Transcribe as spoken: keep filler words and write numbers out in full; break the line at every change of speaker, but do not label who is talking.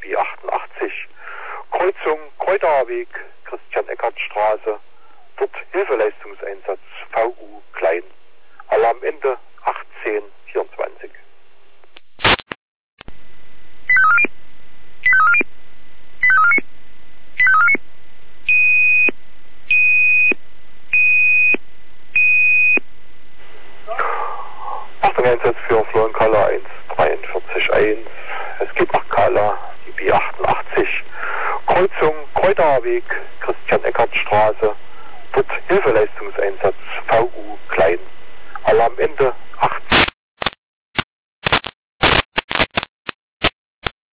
B achtundachtzig, Kreuzung Kräuterweg, Christian-Eckert-Straße, dort Hilfeleistungseinsatz V U Klein, Alarmende achtzehn vierundzwanzig. Achtung, Einsatz für Florenkala eins drei vier eins, es geht nach Kala, die B achtundachtzig, Kreuzung Kräuterweg, Christian-Eckert-Straße, dort Hilfeleistungseinsatz V U Klein, Alarmende achtzehn.